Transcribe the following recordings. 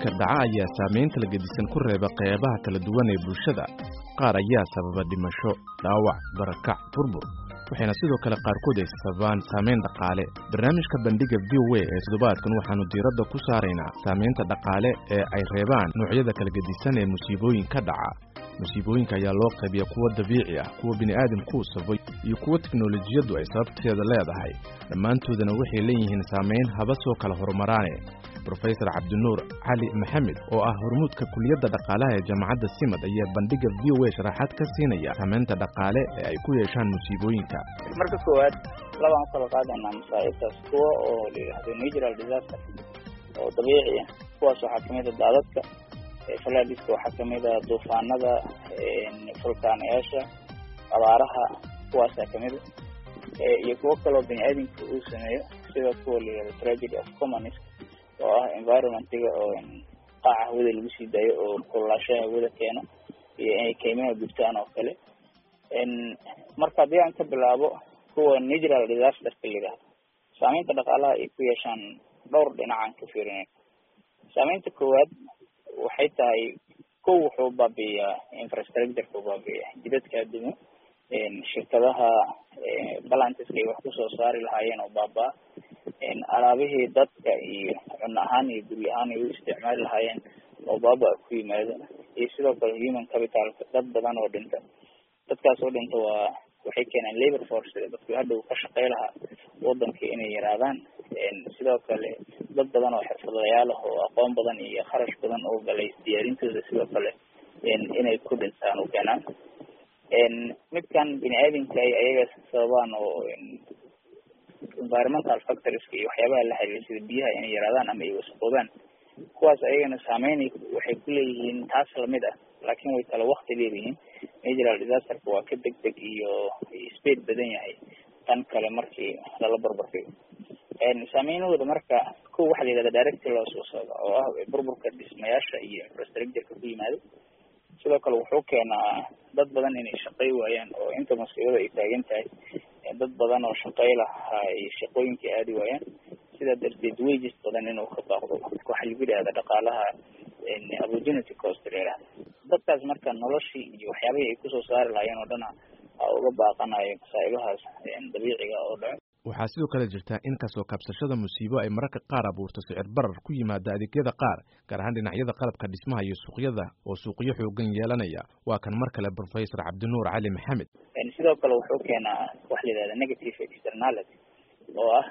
musiibooyinka dhaca ayaa saamaynta la gedisan ku reeba qeybaha kala duwan ee bulshada. qaar ayaa sababa dhimasho, dhaawac, barakac, burbur, waxayna sidoo kale qaarkood ay sababaan saamayn dhaqaale. barnaamijka bandhiga VOA ee toddobaadkan waxaanu diiradda ku saaraynaa saamaynta dhaqaale ee ay reebaan noocyada kala gedisan ee musiibooyinka dhaca. musiibooyinka ayaa loo qaybiya kuwa dabiici ah, kuwa bini'aadamku sabay, iyo kuwa tiknoolajiyaddu ay sababteeda leedahay. dhammaantoodana waxay leeyihiin saamayn haba soo kala horumaraane. Professor Cabdinuur Cali Maxamed oo ah hormuudka kulliyadda dhaqaalaha ee jaamacadda Simad ayaa bandhiga VOA sharaxaad ka siinaya saamaynta dhaqaale ee ay ku yeeshaan musiibooyinka. marka koowaad labaan kala qaadana masaa'ibtaas kuwa oo la yiraahdo natural disaster oo dabiici ah, kuwaas waxaa kamid ah daadadka, falaadhiska, waxaa kamid ah duufaanada, fulkaanayaasha, abaaraha, kuwaasaa kamid ah, iyo kuwo kaloo bini'aadamka uu sameeyo sida kuwa la yiraahdo tragedy of commons oo ah environmentiga oo qaaca hawada lagu sii daayo oo kululaashaha hawada keeno iyo inay kaymaha gubtaan oo kale. marka haddii aan ka bilaabo kuwa natural disasterka la yidhaahdo, saamaynta dhaqaalaha ay ku yeeshaan dhowr dhinacaan ka fiirinay. saamaynta koowaad waxay tahay kow wuxuu baabi'iyaa infrastructureka, baabi'iyaa jidadka adduumo, shirkadaha balanceska ay wax kusoo saari lahaayeen oo baabaa, alaabihii dadka iyo cunno ahaan iyo guri ahaan ay u isticmaali lahaayeen oo baaba ku yimaado, iyo sidoo kale human capitalka, dad badan oo dhinta. dadkaas oo dhinta waxay keenaan labor force, dadku hadhow ka shaqey lahaa wadankii inay yaraadaan. sidoo kale dad badan oo xirfadlayaal ah oo aqoon badan iyo kharash badan oo galay diyaarintooda sidoo kale inay ku dhintaan u keenaan. midkan bini'aadamka ay ayaga sababaan oo environmental factors iyo waxyaabaha la xiriira sida biyaha inay yaraadaan ama ay wasaqoobaan, kuwaas ayagana saameyn waxay ku leeyihiin taas lamid ah, laakiin way kala waqti leeyihiin. natural disasterka waa ka degdeg iyo speed badan yahay tan kale markii lala barbardhigo. saameynahooda marka kuwa waxaa la yidhahda direct loss oo ah burburka dhismayaasha iyo infrastructureka ku yimaado. sidoo kale wuxuu keenaa dad badan inay shaqey waayaan oo inta musiibada ay taagan tahay dad badan oo shaqey lahaa ay shaqooyinkii aadi waayaan, sidaa darteed wages badan inuu ka baaqdo. waxaa lagu yidhahda dhaqaalaha opportunity cost la yidhahda. dadkaas marka noloshii iyo waxyaabihii ay kusoo saari lahaayeen oo dhana uga baaqanayo masaa'ibahaas dabiiciga oo dhaco. waxaa sidoo kale jirta in kasoo kabsashada musiibo ay mararka qaar abuurto sicir barar ku yimaada adeegyada qaar, gaar ahaan dhinacyada qalabka dhismaha iyo suuqyada oo suuqyo xoogan yeelanaya. waa kan mar kale Professor Cabdinuur Cali Maxamed. sidoo kale wuxuu keenaa wax la yidhahda negative externality oo ah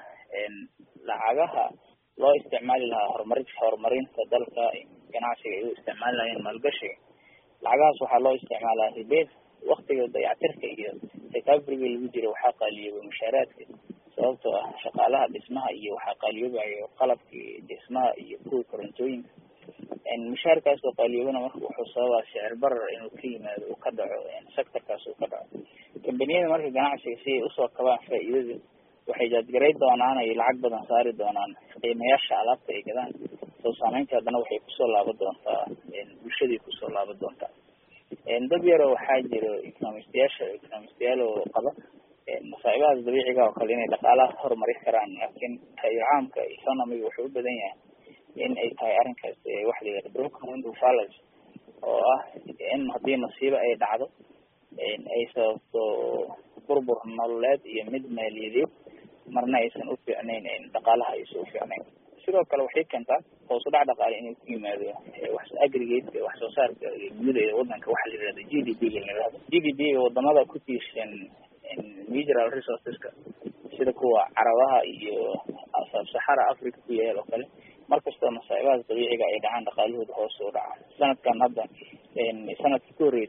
lacagaha loo isticmaali lahaa horumarinta dalka, ganacsiga ay u isticmaali lahaayeen maalgashiga. lacagahaas waxaa loo isticmaalaa ribeed. waktiga dayactirka iyo recoveryga lagu jiro waxaa qaaliyooba mushaaraadka, sababtoo ah shaqaalaha dhismaha iyo waxaa qaaliyoobayo qalabkii dhismaha iyo kuwa korontooyinka. mushaarkaas oo qaaliyoobana marka wuxuu sababaa sicir barar inuu ka yimaado, uu ka dhaco sectorkaas uu ka dhaco. kambaniyada marka ganacsiga si ay usoo kabaan faa'iidada waxay jaadgaray doonaan, ay lacag badan saari doonaan qiimayaasha alaabta ay gadaan. soo saameynta haddana waxay kusoo laaban doontaa bulshadii kusoo laaban doontaa. dad yaroo waxaa jiro economistayaal oo qaba masaa'ibahaas dabiiciga oo kale inay dhaqaalaha horumari karaan, laakiin tayo caamka economiga wuxuu u badan yahay in ay tahay arrinkaas waxa la yidhahda broken window fallacy oo ah in haddii masiibo ay dhacdo ay sababto burbur nololeed iyo mid maaliyadeed, marna aysan u fiicnayn dhaqaalaha aysan u fiicnayn. sidoo kale waxay keentaa hoos u dhac dhaqaale inuu ku yimaado wax aggregate wax soo saarka guud ee wadanka, waxa la yidhahda GDP-ga la yidhahdo. GDP-ga wadamada ku tiirsan natural resourceska sida kuwa carabaha iyo sahara Africa ku yaal oo kale, markastoo masaa'ibahaas dabiiciga ay dhacaan dhaqaalahooda hoos u dhaca. sanadkan hadda sanadkii ku horreeyay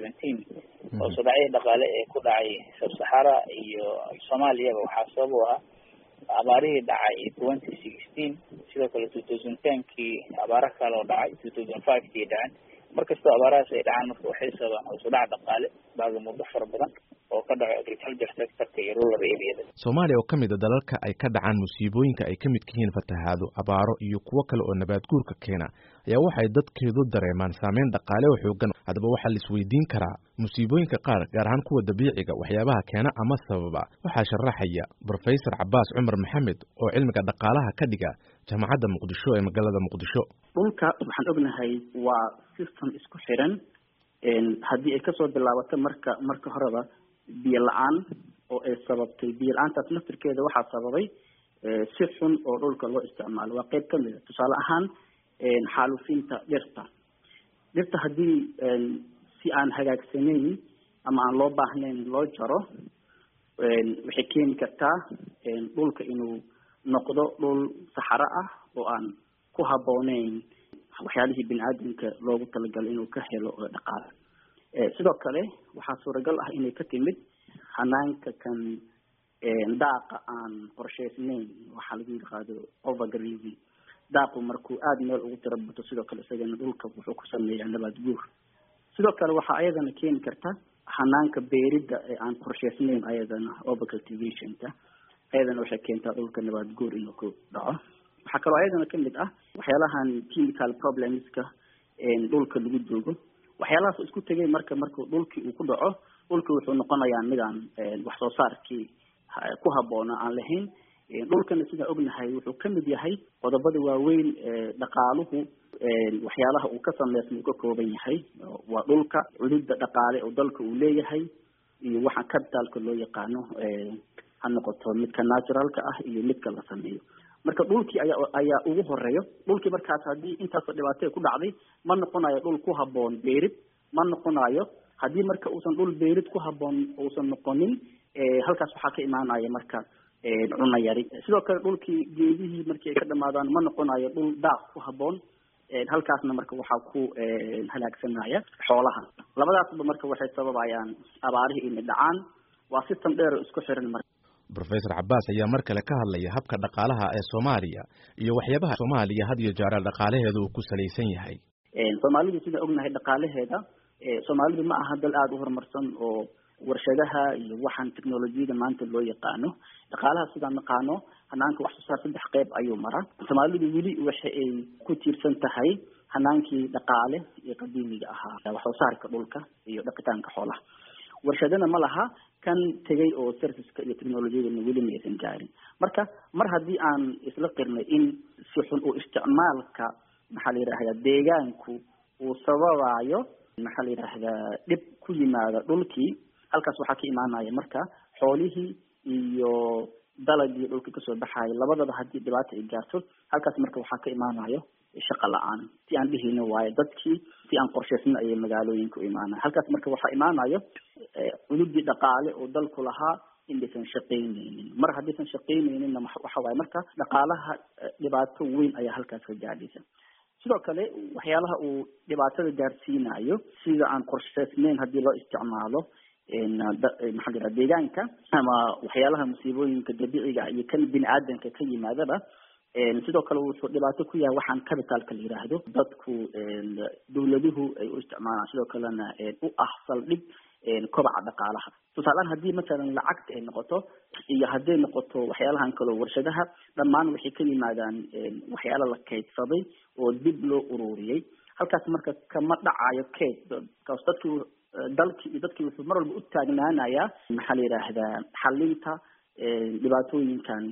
2017 hoos u dhacay dhaqaale ee ku dhacay sahara iyo Soomaaliyaba waxaa sabab u ahaa abaarihii dhacay 2016. sidoo kale 2010kii abaara kale oo dhacay 2005kii dhacay. markastoo abaarahaas ay dhacaan marka waxay sababaan hoos u dhac dhaqaale baaga muddo fara badan oo ka dhaco agriculture sectorka iyo rural areada. Soomaaliya oo kamid ah dalalka ay ka dhacaan musiibooyinka ay kamid yihiin fatahaado, abaaro iyo kuwo kale oo nabaad guurka keena ayaa waxay dadkeedu dareemaan saameyn dhaqaale oo xoogan. hadaba waxaa la isweydiin karaa musiibooyinka qaar gaar ahaan kuwa dabiiciga waxyaabaha keena ama sababa. waxaa sharaxaya Professor Cabbaas Cumar Maxamed oo cilmiga dhaqaalaha ka dhiga jaamacadda muqdisho ee magaalada muqdisho. dhulka waxaan ognahay waa system isku xiran haddii ay kasoo bilaabato marka horeba biyo la-aan oo ay sababtay biyo la-aantaas naftirkeeda waxaa sababay si xun oo dhulka loo isticmaalo. waa qeyb kamid a tusaale ahaan xaalufinta dhirta haddii si aan hagaagsanayn ama aan loo baahnayn loo jaro waxay keeni kartaa dhulka inuu noqdo dhul saxaro ah oo aan ku habbooneyn waxyaalihii bini-aadamka loogu talagalay inuu ka helo dhaqaale. sidoo kale waxaa suuragal ah inay ka timid hanaanka kan daaqa aan qorsheysnayn, waxaa lagu yaqaado overgrazing. daaqu markuu aada meel ugu tira bato sidoo kale isagana dhulka wuxuu ku sameeyaa nabaad guur. sidoo kale waxaa ayadana keeni karta hanaanka beeridda ee aan qorsheysnayn, ayadana overcultivationka ayadana waxay keentaa dhulka nabaad guur inuu ku dhaco. waxaa kaloo ayadana kamid ah waxyaalahan chemical problemska dhulka lagu joogo. waxyaalahaas isku tegay markuu dhulkii uu ku dhaco, dhulkii wuxuu noqonayaa midaan wax soo saarkii ku habboona aan lahayn. dhulkana sidaan ognahay wuxuu kamid yahay qodobada waaweyn dhaqaaluhu waxyaalaha uu ka sameysma uu ka kooban yahay. waa dhulka cududda dhaqaale oo dalka uu leeyahay iyo waxa capitalka loo yaqaano, ha noqoto midka naturalka ah iyo midka la sameeyo. marka dhulkii ayaa ugu horeeyo. dhulkii markaas haddii intaasoo dhibaato ku dhacday ma noqonayo dhul ku habboon beerid, ma noqonayo haddii marka uusan dhul beerid ku habboon uusan noqonin, halkaas waxaa ka imaanaya marka cunno yari. sidoo kale dhulkii geedihii markii ay ka dhamaadaan ma noqonayo dhul daaq ku habboon, halkaasna marka waxaa ku halaagsanaya xoolaha. labadaasba marka waxay sababayaan abaarihii inay dhacaan. waa system dheer oo isku xiran marka. Professor Cabaas ayaa mar kale ka hadlaya habka dhaqaalaha ee Soomaaliya iyo waxyaabaha Soomaaliya had iyo jeer dhaqaalaheedu uu ku salaysan yahay. Soomaalidu sida ognahay dhaqaalaheeda, Soomaalidu ma aha dal aad u horumarsan oo warshadaha iyo waxaan teknolojiyada maanta loo yaqaano. dhaqaalaha sidaan naqaano hanaanka wax soo saar 3 qayb ayuu maraa. Soomaalidu weli waxa ay ku tiirsan tahay hanaankii dhaqaale ee qadiimiga ahaa, wax soo saarka dhulka iyo dhaqitaanka xoolaha. warshadana ma laha kan tegay oo serviceka iyo teknolojiyada weli ma aysan gaarin. marka mar haddii aan isla qirnay in si xun u isticmaalka maxaa la yiraahdaa deegaanku uu sababayo maxaa la yiraahdaa dhib ku yimaada dhulkii, halkaas waxaa ka imaanaya marka xoolihii iyo dalagii dhulka kasoo baxaya labadaba haddii dhibaato ay gaarto, halkaas marka waxaa ka imaanayo shaqo la-aan. si aan dhihino waayo dadkii si aan qorsheysnin ayay magaalooyinka u imaanaya. halkaas marka waxaa imaanayo cududii dhaqaale oo dalku lahaa inaysan shaqaynaynin. mar haddaysan shaqaynayninna waxa waaye marka dhaqaalaha dhibaato weyn ayaa halkaas ka gaadhaysa. sidoo kale waxyaalaha uu dhibaatada gaarsiinayo sida aan qorsheysnayn haddii loo isticmaalo maxaa la deegaanka ama waxyaalaha musiibooyinka dabiiciga iyo kan bini-aadanka ka yimaadaba, sidoo kale wuxuu dhibaato ku yahay waxaan capitalka la yiraahdo dadku dawladuhu ay u isticmaalaan, sidoo kalena u ah saldhig kobaca dhaqaalaha. tusaalehaan haddii masalan lacagta ay noqoto iyo hadday noqoto waxyaalahan kaloo warshadaha, dhammaan waxay ka yimaadaan waxyaala la kaydsaday oo dib loo ururiyey. halkaas marka kama dhacayo kayd, kaas dalkii iyo dadkii wuxuu mar walba u taagnaanayaa maxaa la yiraahdaa xalinta dhibaatooyinkan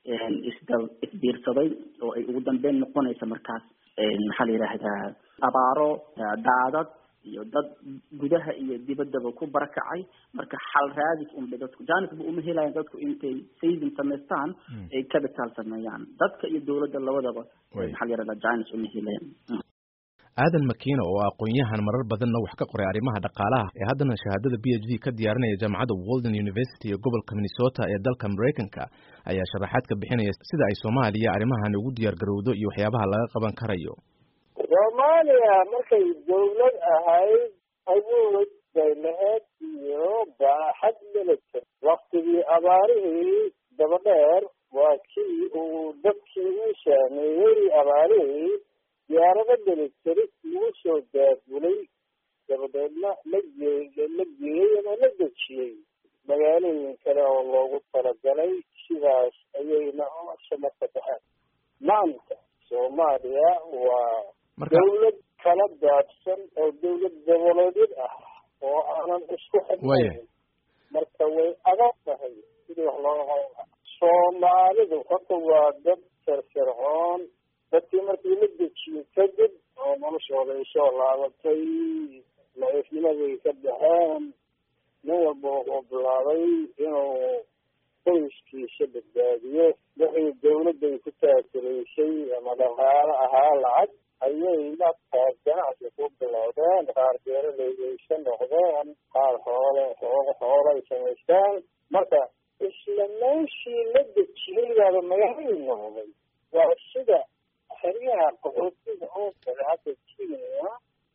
isbiirsaday oo ay ugu dambeyn noqonaysa markaas maxaa la yiraahdaa abaaro, daadad iyo dad gudaha iyo dibaddaba ku barakacay. marka xal raadis unbay dadku jaanisba uma helayaan dadku intay saving samaystaan ay capital sameeyaan. dadka iyo dawladda labadaba maxaa la yiraahdaa jaanis uma helayaan. aadan makiina oo aqoon-yahan marar badanna wax ka qoray arrimaha dhaqaalaha ee haddana shahaadada PhD ka diyaarinaya jaamacadda Walden University ee gobolka Minnesota ee dalka Mareykanka ayaa sharaxaad ka bixinaya sida ay Soomaaliya arrimahan ugu diyaar garowdo iyo waxyaabaha laga qaban karayo. Soomaaliya markay dawlad ahayd awood bay lahayd iyo baaxad military. waqtigii abaarihii dabadheer waa kii uu dadkii u saameeyey abaarihii diyaarada military lagu soo daabulay, dabadeedna la geeyey ama la dejiyey magaalooyin kale oo loogu talagalay. sidaas ayayna shamarka baxeen. maanta Soomaaliya waa dawlad kala daadsan oo dawlad goboleedyad ah oo aanan isku xidhnayn. marka way adag tahay sidii wax looga qaban lahaa. Soomaalidu horta waa dad firfircoon dadkii markii la dejiyo kadib oo noloshooda ay soo laabatay daciifnimaday ka baxeen nin walba wuxuu bilaabay inuu qoyskiisa badbaadiyo wixii dawladday ku taakulaysay ama dhaqaale ahaa lacag ayay markaa ganacsi ku bilowdeen qaar beeraleyaysa noqdeen qaar xoolay samaystaan marka isla meeshii la dejiyay baaba magaalada noqday waa sida xeryaha qaxootiga oo kale hadda Kenya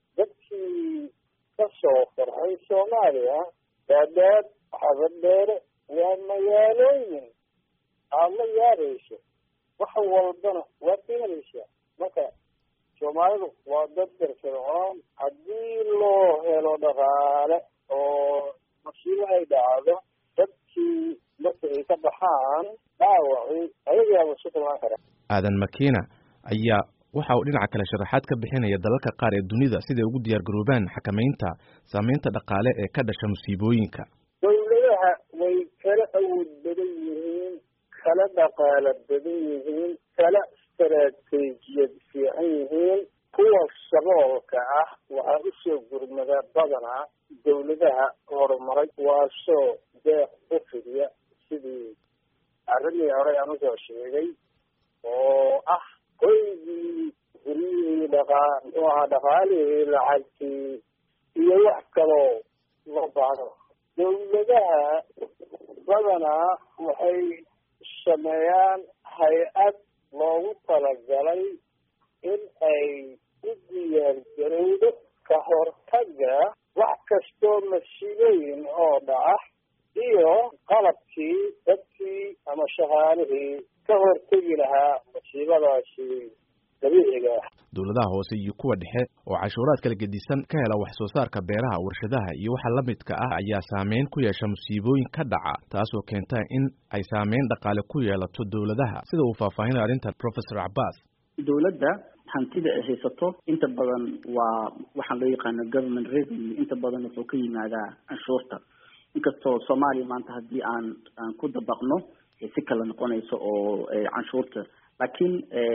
dadkii kasoo farxay Soomaaliya daadad xabadheere waa magaalooyin aad la yaabayso wax walbana waa keenaysa marka Soomaalidu waa dad firfircoon haddii loo helo dhaqaale oo masiibo ay dhacdo dadkii marka ay ka baxaan dhaawacii ayagaaba si kulmaan kara aadan makiina ayaa waxa uu dhinaca kale sharaxaad ka bixinaya dalalka qaar ee dunida siday ugu diyaar garoobaan xakamaynta saameynta dhaqaale ee ka dhasha musiibooyinka dawladaha way kala awood badan yihiin kala dhaqaale badan yihiin kala istaraatiijiyad fiican yihiin kuwa saboolka ah waxaa usoo gurmada badanaa dawladaha horumaray kuwaasoo deeq u fidiya sidii arrimii hore aan usoo sheegay oo ah qoygii guryihii muxuu ahaa dhaqaalihii lacagtii iyo wax kaloo loo baahdo dawladaha badanaa waxay sameeyaan hay-ad loogu talagalay in ay u diyaar garowdo ka hortaga wax kastoo masiibooyin oo dhaca iyo qalabkii dadkii ama shaqaalihii ka hortegi lahaa masiibadaasi dabiiciga ah dawladaha hoose iyo kuwa dhexe oo cashuuraad kala gedisan ka hela wax soo saarka beeraha warshadaha iyo waxa la midka ah ayaa saameyn ku yeesha musiibooyin ka dhaca taasoo keenta in ay saameyn dhaqaale ku yeelato dawladaha sida uu faahfaahinayo arrintan Professor Abbas dawladda hantida ay haysato inta badan waa waxaan loo yaqaano government revenue inta badan wuxuu ka yimaadaa canshuurta inkastoo Soomaaliya maanta haddii aan ku dabaqno si kala noqonayso oo canshuurta laakiin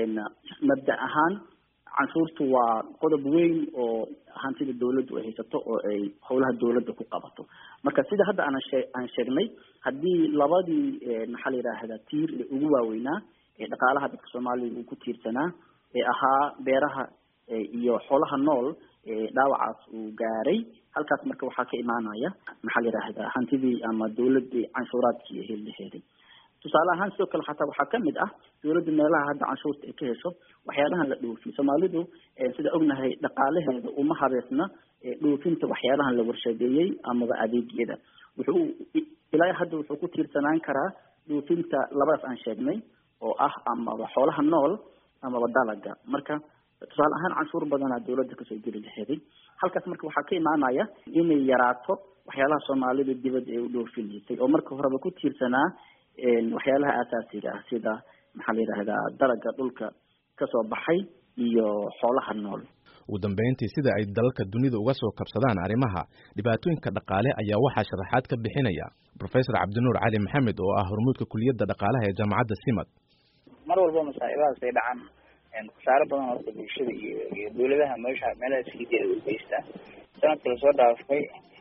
mabda ahaan canshuurtu waa qodob weyn oo hantida dawladdu ay haysato oo ay howlaha dawladda ku qabato marka sida hadda aan sheegnay haddii labadii maxaa la yiraahdaa tiir ugu waaweynaa ee dhaqaalaha dadka Soomaaliya uu ku tiirsanaa ee ahaa beeraha iyo xoolaha nool dhaawacaas uu gaaray halkaas marka waxaa ka imaanaya maxaa la yiraahdaa hantidii ama dawladii canshuuraadkii ay helaheeday tusaale ahaan sidoo kale xataa waxaa ka mid ah dawladda meelaha hadda canshuurta ay ka hesho waxyaalahan la dhoofiyo Soomaalidu sida ognahay dhaqaalaheeda uma habeesna dhoofinta waxyaalahan la warshadeeyay ama adeegyada wuxuu ilaa hadda wuxuu ku tiirsanaan karaa dhoofinta labadaas aan sheegnay oo ah ama xoolaha nool ama dalaga marka tusaale ahaan canshuur badanaa dawladda kasoo geli laheeday halkaas marka waxaa ka imaanaya inay yaraato waxyaalaha Soomaalida dibadda ay u dhoofineysay oo marka horeba ku tiirsanaa waxyaalaha aasaasiga ah sida maxaa la yiraahdaa dalaga dhulka kasoo baxay iyo xoolaha nool ugu dambeyntii sida ay dalalka dunida uga soo kabsadaan arrimaha dhibaatooyinka dhaqaale ayaa waxaa sharaxaad ka bixinaya Professor Cabdinuur Cali Maxamed oo ah hormuudka kulliyadda dhaqaalaha ee jaamacadda Simad mar walba masaa'ibahaas ay dhacaan khasaaro badan oo bulshada iyo dawladaha meelaha sideeda u geystaan sanadkii lasoo dhaafay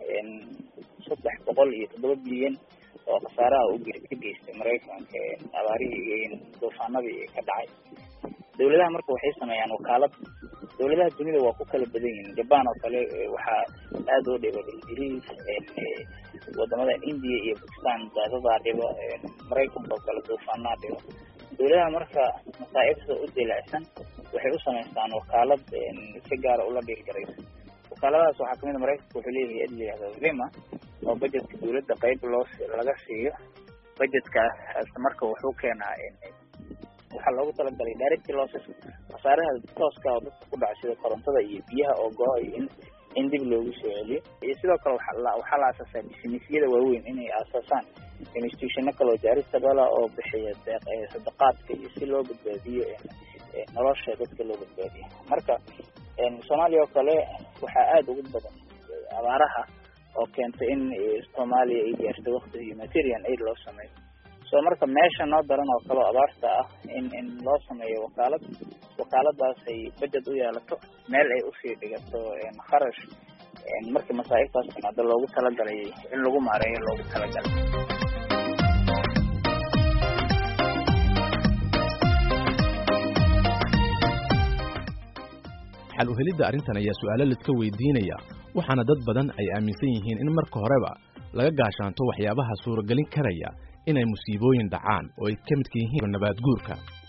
307 bilyan oo khasaaraha u geystay Mareykanka abaarihii iyo duufaanadii ka dhacay dawladaha marka waxay sameeyaan wakaalad dawladaha dunida waa ku kala badan yihiin Japan oo kale waxaa aad u dhibay Ingiriis wadamada India iyo Pakistan daadada dhibo Mareykanka oo kale duufaanada dhibo dawladaha marka masaaibta u dilaacsan waxay u sameystaan wakaalad si gaar ah ula dhigayso wakaaladaas waxaa kamid ah Mareykanka wuxuu leeyahay adliga Vima oo budgetka dawladda qayb laga siiyo budgetkaas marka wuxuu keenaa waxaa loogu talagalay direct losses khasaaraha tooska ah oo dadka ku dhaca sida korontada iyo biyaha oo go'ay in dib loogu soo celiyo iyo sidoo kale waxaa la aasaasaa businessyada waaweyn inay aasaasaan institutiono kale oo jaarista dhala oo bixiya sadaqaadka iyo si loo badbaadiyo nolosha dadka loo badbaadiyo marka Soomaaliya oo kale waxaa aad ugu badan abaaraha oo keentay in Soomaaliya ay gaarto waqti humanitarian aid loo sameeyo so marka meesha noo daran oo kale abaarta ah in loo sameeyo wakaaladaas ay budget u yeelato meel ay usii dhigato kharash markii masaa'ibtaas timaado loogu talagalay in lagu maareeyo loogu talagalay. xal u helidda arrintan ayaa su'aalo la iska weydiinaya waxaana dad badan ay aaminsan yihiin in marka horeba laga gaashaanto waxyaabaha suuragelin karaya inay musiibooyin dhacaan oo ay ka midka yihiin nabaad guurka